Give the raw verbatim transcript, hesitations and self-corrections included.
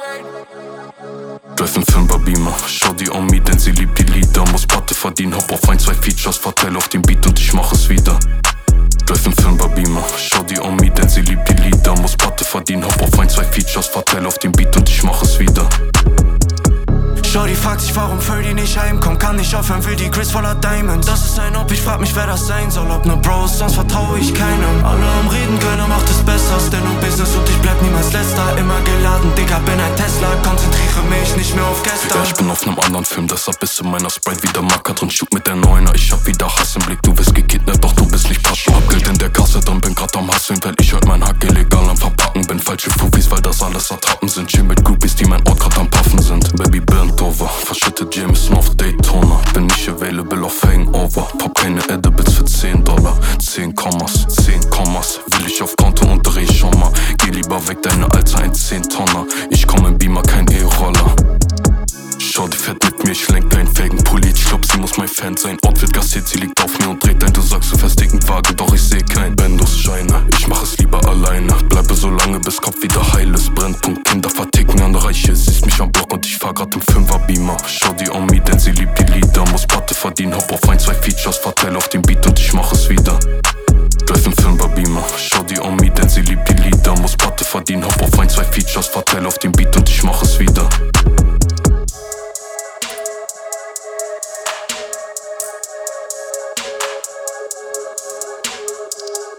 Drive im Fünfer-Beamer, schau die on me, denn sie liebt die Lieder. Muss Patte verdienen, hop auf ein, zwei Features, verteil auf den Beat und ich mach es wieder. Drive im Fünfer-Beamer, schau die on me, denn sie liebt die Lieder. Muss Patte verdienen, hop auf ein, zwei Features, verteil auf den Beat und ich mach es wieder. Shorty fragt sich, warum Ferdy nicht heimkommt. Kann nicht aufhören, will die Chris voller Diamonds. Das ist ein Ob, ich frag mich, wer das sein soll. Ob ne Bros, sonst vertraue ich keinem. Alle am Reden, keiner macht es besser. Denn um Business und ich bleib niemals letzter. Immer geladen, Digga, bin ein Tesla. Konzentriere mich nicht mehr auf gestern. Ja, ich bin auf nem anderen Film, deshalb ist in meiner Sprite wieder Marker drin. Shoot mit der Neuner, ich hab wieder Hass im Blick. Du wirst gekidnappt, doch du bist nicht Pascha. Hab Geld in der Kasse drin, bin grad am Hasseln. Weil ich halt mein Hack illegal am Verpacken bin. Falsche Fufis, weil das alles Attrappen sind. Chill mit Groupies, die mein Ort grad am Puffen sind. Baby burnt over, verschüttet Jameson auf Daytona. Bin nicht available auf Hangover. Pop keine Edibles für zehn Dollar. zehn Kommas, zehn Kommas. Will ich auf Konto und dreh schon mal. Geh lieber weg, deine Alter, ein zehn Tonner. Ich komm im Beamer, kein E-Roller. Schau, die fährt mit mir, ich lenk deinen Felgenpulli. Ich glaub, sie muss mein Fan sein. Outfit gassiert, sie liegt auf mir und dreht ein. Du sagst, du fährst dicken Wagen, doch ich seh kein Bendos-Scheine. Ich mach es lieber alleine. Bleibe so lange, bis Kopf wieder heil ist. Brennpunkt, Kinder verticken an Reiche. Siehst mich am Block und ich fahr grad im Fünfer-Beamer. Schau die on me, denn sie liebt die Lieder. Muss Patte verdienen, hop auf ein, zwei Features, verteil auf den Beat und ich mach es wieder. Drive im Fünfer-Beamer, schau die on me, denn sie liebt die Lieder. Muss Patte verdienen, hop auf ein, zwei Features, verteil auf den Beat und ich mach es wieder.